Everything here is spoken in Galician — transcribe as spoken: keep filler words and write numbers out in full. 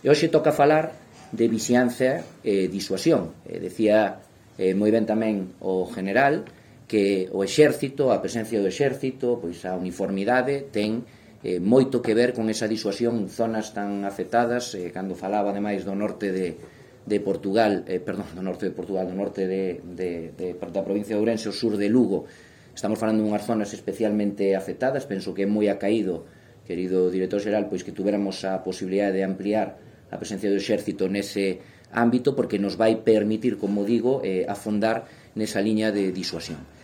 E hoxe toca falar de vixianza e disuasión. E decía eh, moi ben tamén o general que o exército, a presencia do exército, pois a uniformidade ten eh, moito que ver con esa disuasión en zonas tan afectadas, eh, cando falaba ademais do norte de, de Portugal, eh, perdón, do norte de Portugal, do norte de, de, de, da provincia de Ourense, o sur de Lugo. Estamos falando de unhas zonas especialmente afectadas. Penso que é moi acaído, querido director xeral, pois que tuveramos a posibilidade de ampliar a presencia do exército nese ámbito, porque nos vai permitir, como digo, eh, afondar nesa liña de disuasión.